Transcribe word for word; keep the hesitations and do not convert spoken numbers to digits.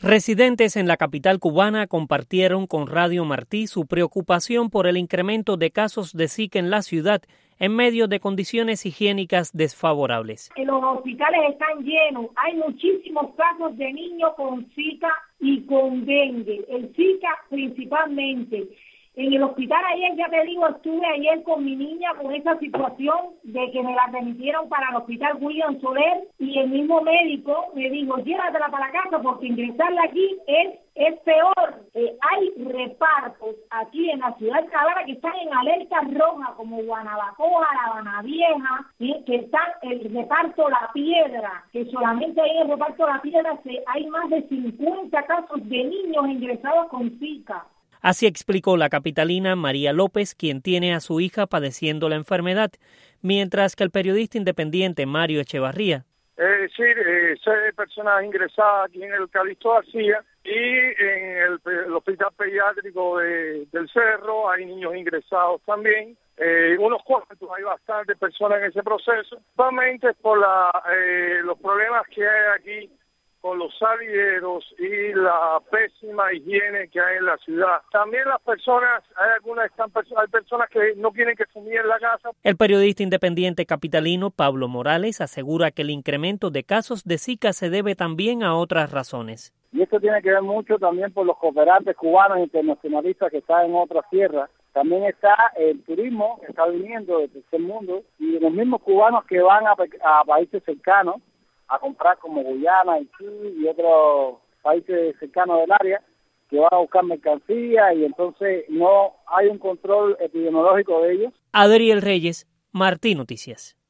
Residentes en la capital cubana compartieron con Radio Martí su preocupación por el incremento de casos de Zika en la ciudad en medio de condiciones higiénicas desfavorables. Los hospitales están llenos, hay muchísimos casos de niños con Zika y con dengue, el Zika principalmente. En el hospital ayer, ya te digo, estuve ayer con mi niña con esa situación de que me la remitieron para el hospital William Soler y el mismo médico me dijo, llévatela para la casa porque ingresarla aquí es, es peor. Eh, hay repartos aquí en la ciudad de Cabana que están en alerta roja como Guanabacoa, La Habana Vieja, ¿sí? Que están el reparto La Piedra, que solamente ahí en el reparto La Piedra se, hay más de cincuenta casos de niños ingresados con Zika. Así explicó la capitalina María López, quien tiene a su hija padeciendo la enfermedad, mientras que el periodista independiente Mario Echevarría. Es decir, eh, seis personas ingresadas aquí en el Calixto García y en el, el hospital pediátrico de, del Cerro hay niños ingresados también. Eh, unos cuantos, hay bastantes personas en ese proceso, principalmente por la, eh, los problemas que hay aquí con los salideros y la pésima higiene que hay en la ciudad. También las personas, hay algunas están, hay personas que no quieren que fumiguen en la casa. El periodista independiente capitalino Pablo Morales asegura que el incremento de casos de Zika se debe también a otras razones. Y esto tiene que ver mucho también por los cooperantes cubanos internacionalistas que están en otras tierras. También está el turismo que está viniendo del tercer mundo y los mismos cubanos que van a, a países cercanos a comprar como Guyana, Haití y otros países cercanos del área que van a buscar mercancía y entonces no hay un control epidemiológico de ellos. Adriel Reyes, Martí Noticias.